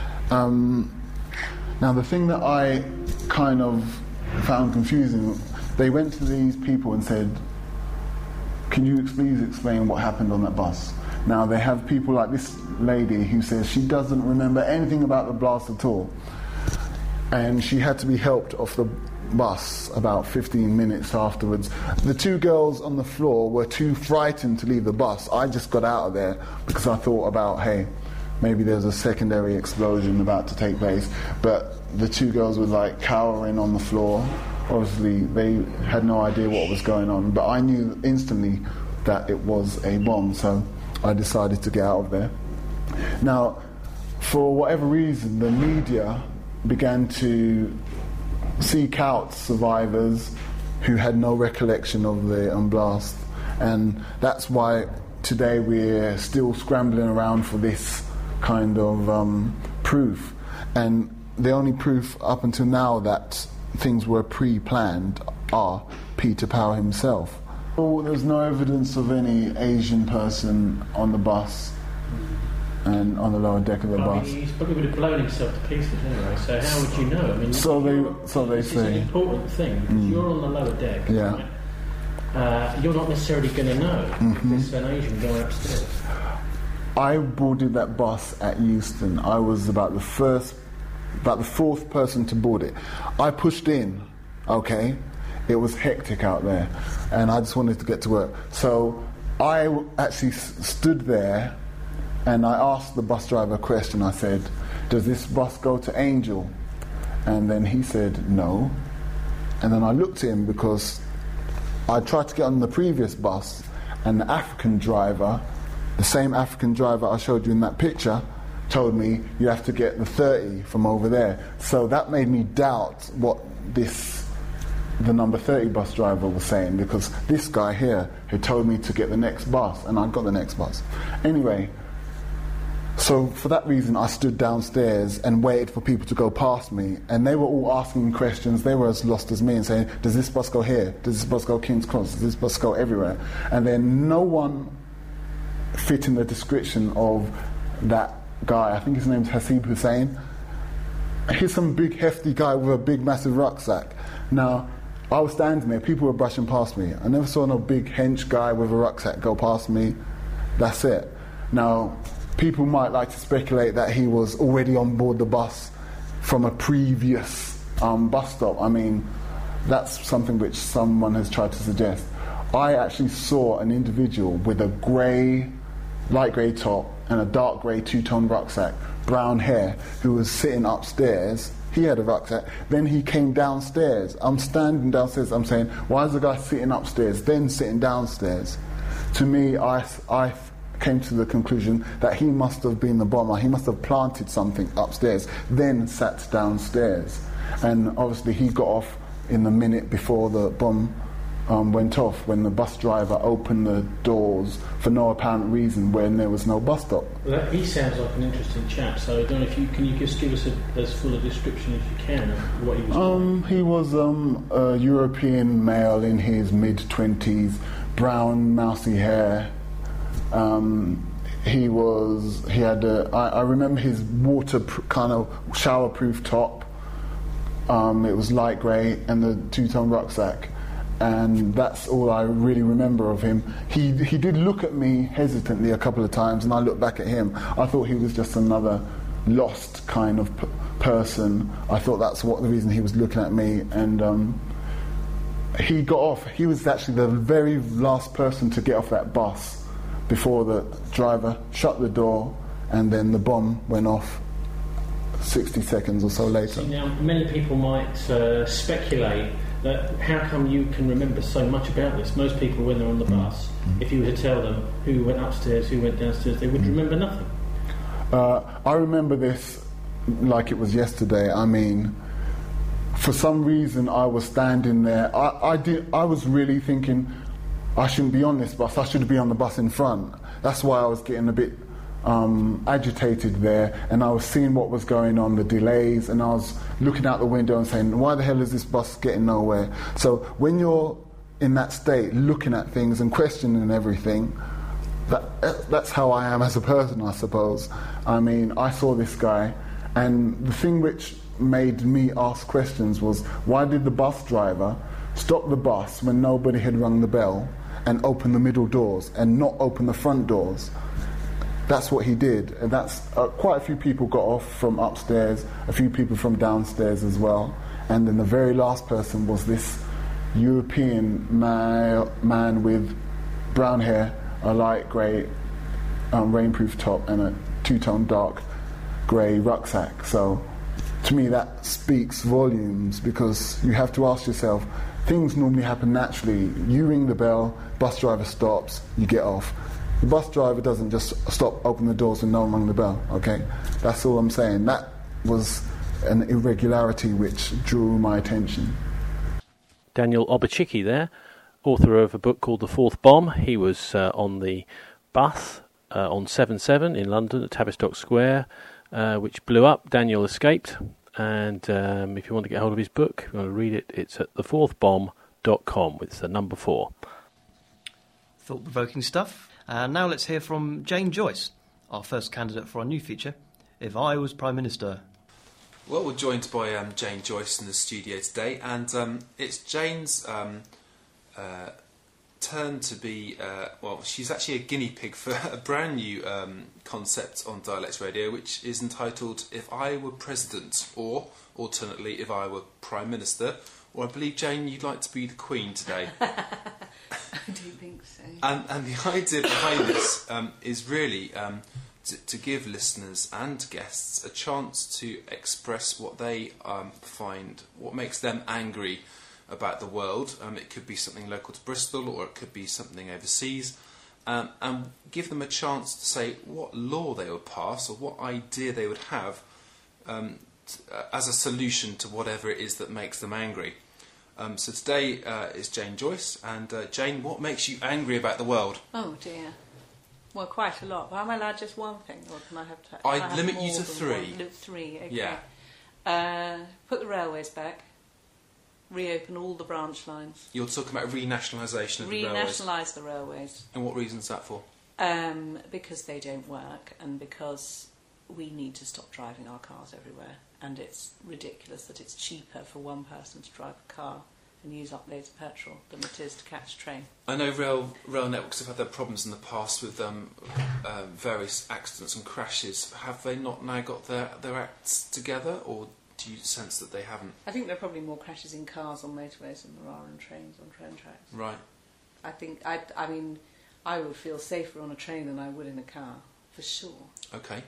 Now, the thing that I kind of found confusing, they went to these people and said, "Can you please explain what happened on that bus?" Now, they have people like this lady who says she doesn't remember anything about the blast at all. And she had to be helped off the bus about 15 minutes afterwards. The 2 girls on the floor were too frightened to leave the bus. I just got out of there because I thought about, hey, maybe there's a secondary explosion about to take place. But the 2 girls were like cowering on the floor. Obviously, they had no idea what was going on. But I knew instantly that it was a bomb, so I decided to get out of there. Now, for whatever reason, the media began to seek out survivors who had no recollection of the blast, and that's why today we're still scrambling around for this kind of proof. And the only proof up until now that things were pre-planned are Peter Power himself. Oh, there's no evidence of any Asian person on the bus and on the lower deck of the bus. He probably would have blown himself to pieces anyway, so how would you know? I mean, so they this say. Is an important thing, because you're on the lower deck, yeah. Right? You're not necessarily going to know if there's an Asian guy upstairs. I boarded that bus at Euston. I was about the fourth person to board it. I pushed in, okay? It was hectic out there, and I just wanted to get to work. So I actually stood there, and I asked the bus driver a question. I said, does this bus go to Angel? And then he said, no. And then I looked at him because I tried to get on the previous bus, and the African driver, the same African driver I showed you in that picture, told me you have to get the 30 from over there. So that made me doubt what the number 30 bus driver was saying, because this guy here had told me to get the next bus, and I got the next bus. Anyway, so for that reason I stood downstairs and waited for people to go past me, and they were all asking questions. They were as lost as me and saying, does this bus go here? Does this bus go King's Cross? Does this bus go everywhere? And then no one fit in the description of that guy. I think his name's Hasib Hussain. He's some big hefty guy with a big massive rucksack. Now, I was standing there, people were brushing past me. I never saw no big hench guy with a rucksack go past me. That's it. Now, people might like to speculate that he was already on board the bus from a previous bus stop. I mean, that's something which someone has tried to suggest. I actually saw an individual with a light grey top and a dark grey two-tone rucksack, brown hair, who was sitting upstairs. He had a rucksack. Then he came downstairs. I'm standing downstairs. I'm saying, why is the guy sitting upstairs, then sitting downstairs? To me, I came to the conclusion that he must have been the bomber. He must have planted something upstairs, then sat downstairs. And obviously he got off in the minute before the bomb went off, when the bus driver opened the doors for no apparent reason when there was no bus stop. Well, he sounds like an interesting chap, so I don't know if can you just give us as full a description as you can of what he was like? He was a European male in his mid-20s, brown, mousy hair. He had I remember his kind of shower-proof top. It was light grey, and the two-tone rucksack. And that's all I really remember of him. He did look at me hesitantly a couple of times, and I looked back at him. I thought he was just another lost kind of person. I thought that's the reason he was looking at me. And he got off. He was actually the very last person to get off that bus before the driver shut the door, and then the bomb went off 60 seconds or so later. See, now, many people might speculate that how come you can remember so much about this? Most people, when they're on the bus, if you were to tell them who went upstairs, who went downstairs, they would remember nothing. I remember this like it was yesterday. I mean, for some reason I was standing there. I was really thinking I shouldn't be on this bus. I should be on the bus in front. That's why I was getting a bit agitated there, and I was seeing what was going on, the delays, and I was looking out the window and saying, why the hell is this bus getting nowhere? So when you're in that state, looking at things and questioning everything, that's how I am as a person, I suppose. I mean, I saw this guy, and the thing which made me ask questions was, why did the bus driver stop the bus when nobody had rung the bell and open the middle doors and not open the front doors? That's what he did, and that's quite a few people got off from upstairs, a few people from downstairs as well, and then the very last person was this European man with brown hair, a light grey rainproof top, and a two-tone dark grey rucksack. So to me that speaks volumes, because you have to ask yourself, things normally happen naturally. You ring the bell, bus driver stops, you get off. The bus driver doesn't just stop, open the doors and no one rang the bell, okay? That's all I'm saying. That was an irregularity which drew my attention. Daniel Obachicki there, author of a book called The Fourth Bomb. He was on the bus on 7-7 in London at Tavistock Square, which blew up. Daniel escaped, and if you want to get hold of his book, if you want to read it, it's at thefourthbomb.com. 4.com with the number 4. Thought-provoking stuff. And now let's hear from Jane Joyce, our first candidate for our new feature, If I Was Prime Minister. Well, we're joined by Jane Joyce in the studio today, and it's Jane's turn to be, she's actually a guinea pig for a brand new concept on Dialects Radio, which is entitled If I Were President, or alternately, If I Were Prime Minister. Or I believe, Jane, you'd like to be the Queen today. I do think so. And the idea behind this is really to give listeners and guests a chance to express what they find, what makes them angry about the world. It could be something local to Bristol, or it could be something overseas, and give them a chance to say what law they would pass or what idea they would have as a solution to whatever it is that makes them angry. So today is Jane Joyce, and Jane, what makes you angry about the world? Oh dear. Well, quite a lot. But am I allowed just one thing, or can I have to? I'd limit you to 3. Three, okay. Yeah. Put the railways back. Reopen all the branch lines. You're talking about renationalisation of the railways. Renationalise the railways. And what reason is that for? Because they don't work, and because we need to stop driving our cars everywhere. And it's ridiculous that it's cheaper for one person to drive a car and use up loads of petrol than it is to catch a train. I know rail networks have had their problems in the past with various accidents and crashes. Have they not now got their acts together, or do you sense that they haven't? I think there are probably more crashes in cars on motorways than there are on trains on train tracks. Right. I think, I would feel safer on a train than I would in a car, for sure. Okay.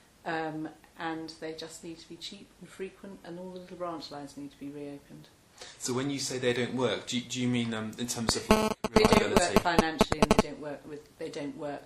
And they just need to be cheap and frequent, and all the little branch lines need to be reopened. So when you say they don't work, do you mean in terms of reliability? They don't work financially, and they don't work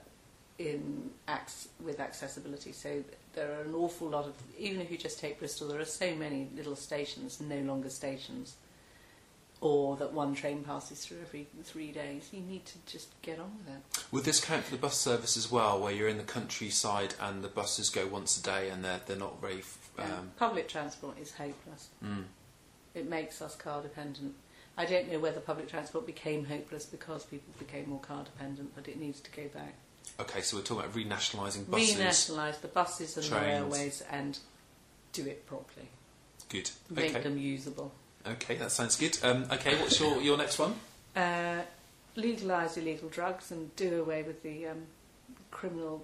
with accessibility. So there are an awful lot of, even if you just take Bristol, there are so many little stations, no longer stations, or that one train passes through every 3 days. You need to just get on with it. Would this count for the bus service as well, where you're in the countryside and the buses go once a day and they're not very... Public transport is hopeless. Mm. It makes us car dependent. I don't know whether public transport became hopeless because people became more car dependent, but it needs to go back. Okay, so we're talking about renationalising buses. Renationalise the buses and trains. the railways and do it properly. Good. Make them usable. Okay, that sounds good. Okay, what's your next one? Legalise illegal drugs and do away with the criminal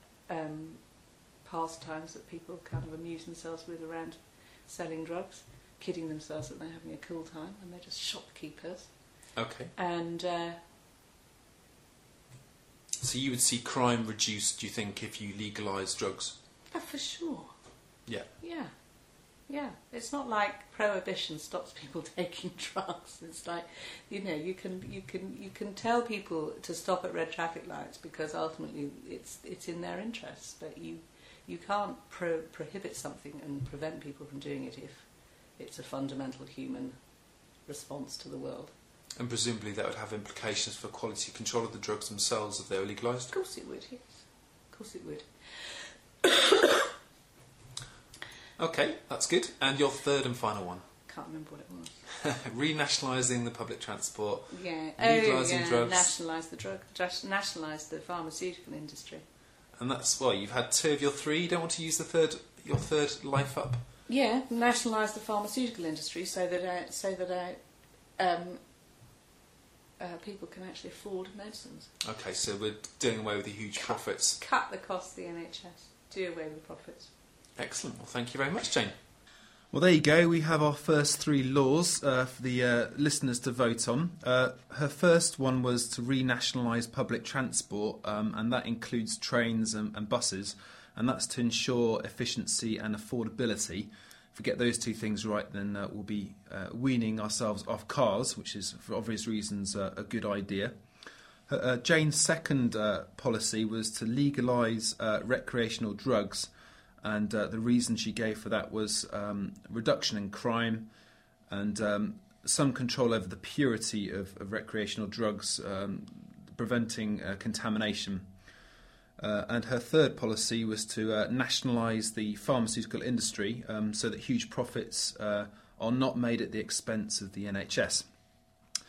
pastimes that people kind of amuse themselves with around selling drugs, kidding themselves that they're having a cool time, and they're just shopkeepers. Okay. And so you would see crime reduced, do you think, if you legalise drugs? For sure. Yeah. Yeah, it's not like prohibition stops people taking drugs. It's like, you can tell people to stop at red traffic lights because ultimately it's in their interests. But you can't prohibit something and prevent people from doing it if it's a fundamental human response to the world. And presumably that would have implications for quality control of the drugs themselves if they were legalised? Of course it would, yes. Of course it would. Okay, that's good. And your third and final one? Can't remember what it was. Renationalising the public transport. Yeah. Legalising drugs. Nationalise the pharmaceutical industry. And that's why you've had 2 of your 3. You don't want to use your third life up? Yeah, nationalise the pharmaceutical industry so that people can actually afford medicines. Okay, so we're doing away with the huge profits. Cut the cost of the NHS. Do away with profits. Excellent. Well, thank you very much, Jane. Well, there you go. We have our first 3 laws for the listeners to vote on. Her first one was to renationalise public transport, and that includes trains and buses, and that's to ensure efficiency and affordability. If we get those 2 things right, then we'll be weaning ourselves off cars, which is, for obvious reasons, a good idea. Jane's second policy was to legalise recreational drugs, and the reason she gave for that was reduction in crime and some control over the purity of recreational drugs, preventing contamination. And her third policy was to nationalise the pharmaceutical industry so that huge profits are not made at the expense of the NHS.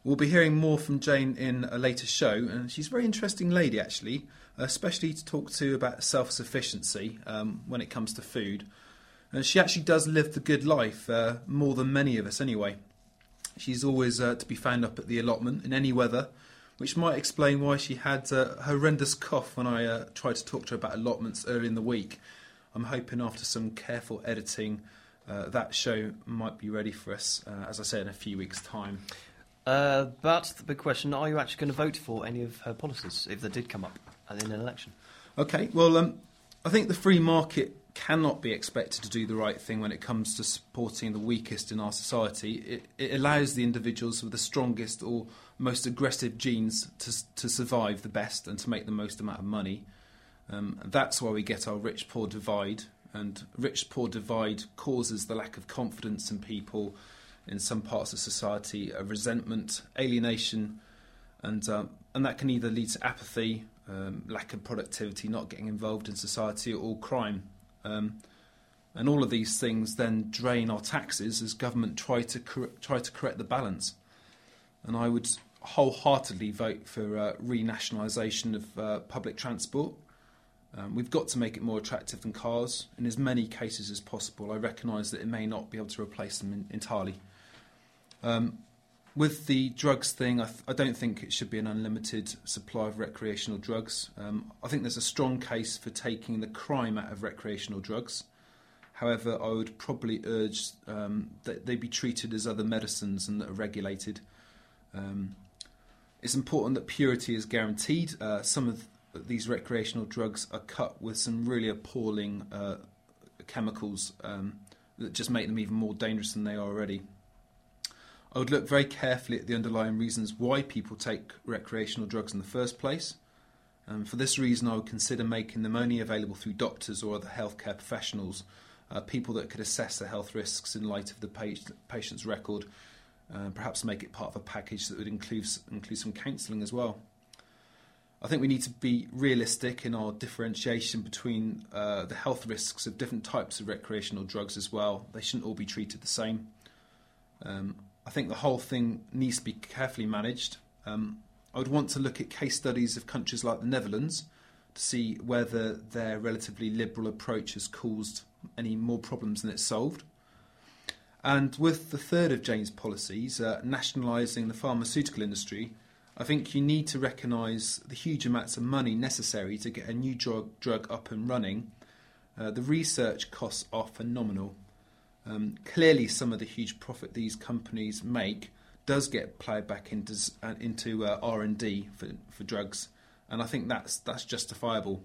We'll be hearing more from Jane in a later show, and she's a very interesting lady, actually, especially to talk to about self-sufficiency when it comes to food. And she actually does live the good life, more than many of us anyway. She's always to be found up at the allotment in any weather, which might explain why she had a horrendous cough when I tried to talk to her about allotments early in the week. I'm hoping after some careful editing that show might be ready for us, as I say, in a few weeks' time. But the big question, are you actually going to vote for any of her policies if they did come up in an election? OK, well, I think the free market cannot be expected to do the right thing when it comes to supporting the weakest in our society. It allows the individuals with the strongest or most aggressive genes to survive the best and to make the most amount of money. That's why we get our rich-poor divide, and rich-poor divide causes the lack of confidence in people in some parts of society, a resentment, alienation, and that can either lead to apathy, lack of productivity, not getting involved in society, or crime. And all of these things then drain our taxes as government try to correct the balance. And I would wholeheartedly vote for renationalisation of public transport. We've got to make it more attractive than cars in as many cases as possible. I recognise that it may not be able to replace them entirely. With the drugs thing, I don't think it should be an unlimited supply of recreational drugs. I think there's a strong case for taking the crime out of recreational drugs. However, I would probably urge that they be treated as other medicines and that are regulated. It's important that purity is guaranteed. Some of these recreational drugs are cut with some really appalling chemicals that just make them even more dangerous than they are already. I would look very carefully at the underlying reasons why people take recreational drugs in the first place. For this reason, I would consider making them only available through doctors or other healthcare professionals, people that could assess the health risks in light of the patient's record, perhaps make it part of a package that would include some counselling as well. I think we need to be realistic in our differentiation between the health risks of different types of recreational drugs as well. They shouldn't all be treated the same. I think the whole thing needs to be carefully managed. I would want to look at case studies of countries like the Netherlands to see whether their relatively liberal approach has caused any more problems than it's solved. And with the third of Jane's policies, nationalising the pharmaceutical industry, I think you need to recognise the huge amounts of money necessary to get a new drug up and running. The research costs are phenomenal. Clearly, some of the huge profit these companies make does get ploughed back into R&D for drugs, and I think that's justifiable.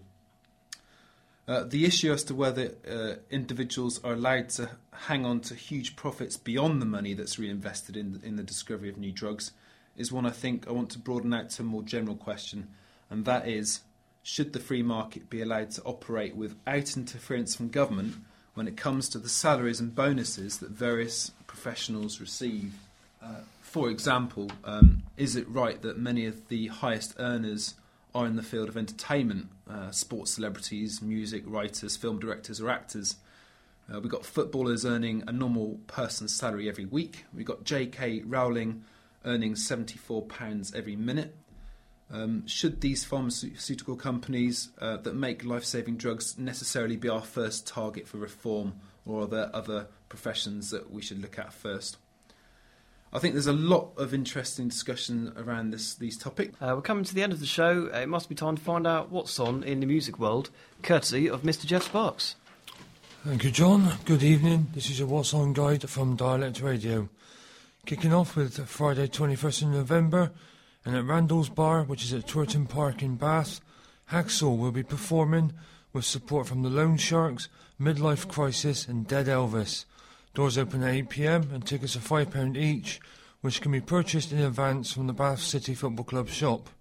The issue as to whether individuals are allowed to hang on to huge profits beyond the money that's reinvested in the discovery of new drugs is one I think I want to broaden out to a more general question, and that is, should the free market be allowed to operate without interference from government when it comes to the salaries and bonuses that various professionals receive? For example, is it right that many of the highest earners are in the field of entertainment, sports celebrities, music writers, film directors or actors? We've got footballers earning a normal person's salary every week. We've got J.K. Rowling earning £74 every minute. Should these pharmaceutical companies that make life-saving drugs necessarily be our first target for reform, or are there other professions that we should look at first? I think there's a lot of interesting discussion around these topics. We're coming to the end of the show. It must be time to find out what's on in the music world, courtesy of Mr. Jeff Sparks. Thank you, John. Good evening. This is your What's On guide from Dialect Radio. Kicking off with Friday 21st of November, and at Randall's Bar, which is at Twerton Park in Bath, Hacksaw will be performing with support from the Loan Sharks, Midlife Crisis and Dead Elvis. Doors open at 8 p.m. and tickets are £5 each, which can be purchased in advance from the Bath City Football Club shop.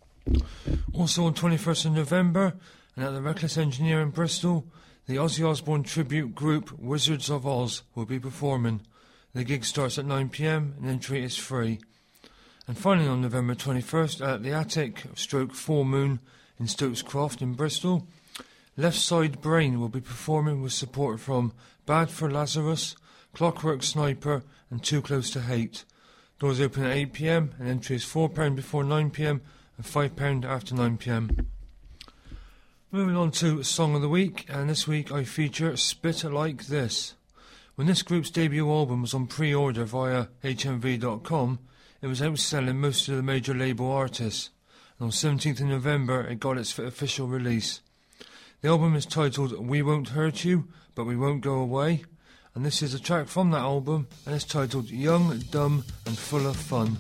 Also on 21st of November, and at the Reckless Engineer in Bristol, the Ozzy Osbourne tribute group Wizards of Oz will be performing. The gig starts at 9 p.m. and entry is free. And finally on November 21st, at the Attic / Full Moon in Stokes Croft in Bristol, Left Side Brain will be performing with support from Bad for Lazarus, Clockwork Sniper and Too Close to Hate. Doors open at 8 p.m. and entry is £4 before 9 p.m. and £5 after 9 p.m. Moving on to Song of the Week, and this week I feature Spit Like This. When this group's debut album was on pre-order via HMV.com, it was outselling most of the major label artists, and on 17th of November it got its official release. The album is titled We Won't Hurt You, But We Won't Go Away, and this is a track from that album, and it's titled Young, Dumb and Full of Fun.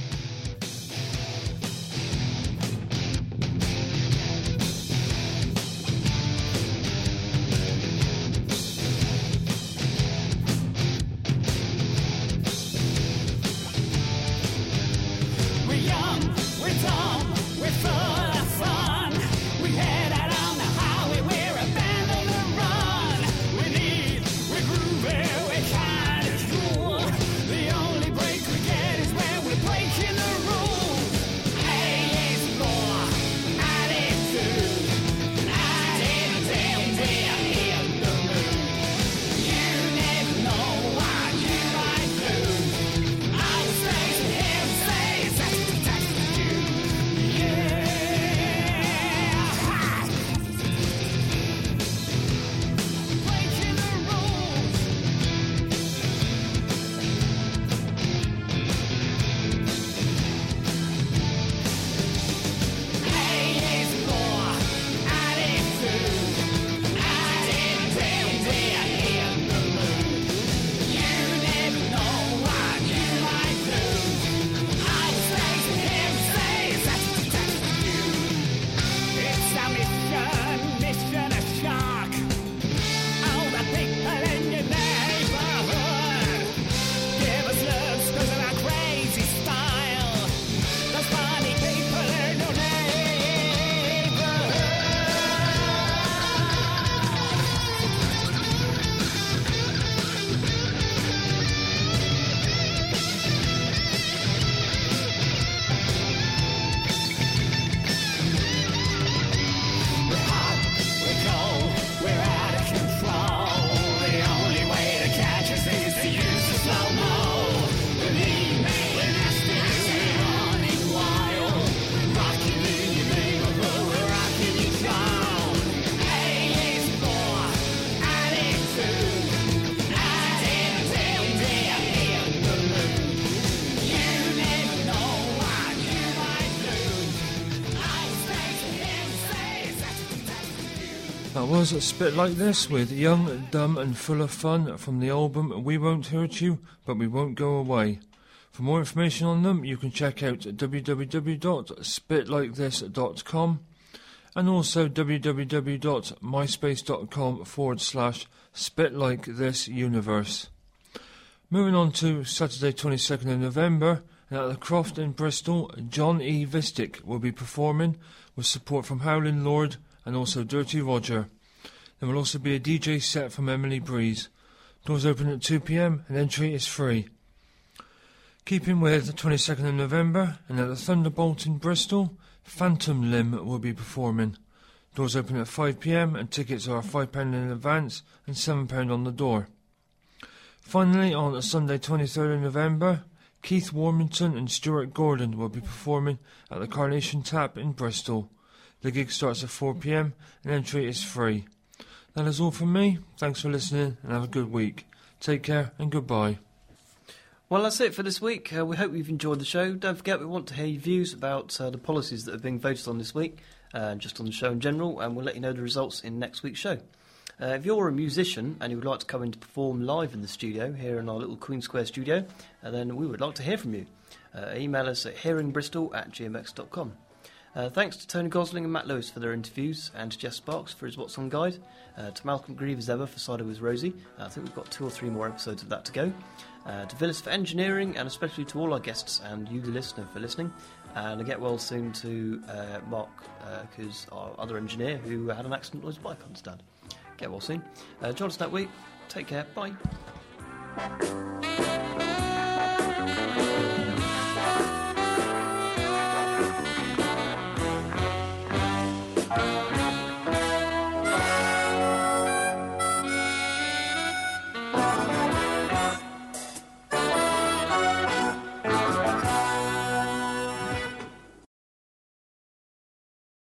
That was a Spit Like This with Young, Dumb and Full of Fun from the album We Won't Hurt You, But We Won't Go Away. For more information on them, you can check out www.spitlikethis.com and also www.myspace.com/SpitLikeThisUniverse. Moving on to Saturday 22nd of November, and at the Croft in Bristol, John E. Vistic will be performing with support from Howlin' Lord and also Dirty Roger. There will also be a DJ set from Emily Breeze. Doors open at 2 p.m. and entry is free. Keeping with the 22nd of November, and at the Thunderbolt in Bristol, Phantom Limb will be performing. Doors open at 5 p.m. and tickets are £5 in advance and £7 on the door. Finally, on Sunday 23rd of November, Keith Warmington and Stuart Gordon will be performing at the Carnation Tap in Bristol. The gig starts at 4 p.m. and entry is free. That is all from me. Thanks for listening and have a good week. Take care and goodbye. Well, that's it for this week. We hope you've enjoyed the show. Don't forget, we want to hear your views about the policies that are being voted on this week, just on the show in general, and we'll let you know the results in next week's show. If you're a musician and you would like to come in to perform live in the studio, here in our little Queen Square studio, then we would like to hear from you. Email us at hearingbristol@gmx.com. Thanks to Tony Gosling and Matt Lewis for their interviews, and to Jeff Sparks for his What's On Guide, to Malcolm Grieve as ever for Cider with Rosie. I think we've got 2 or 3 more episodes of that to go. To Villis for engineering, and especially to all our guests and you, the listener, for listening. And a get well soon to Mark, who's our other engineer, who had an accident on his bike, I understand. Get well soon. Join us that week. Take care. Bye.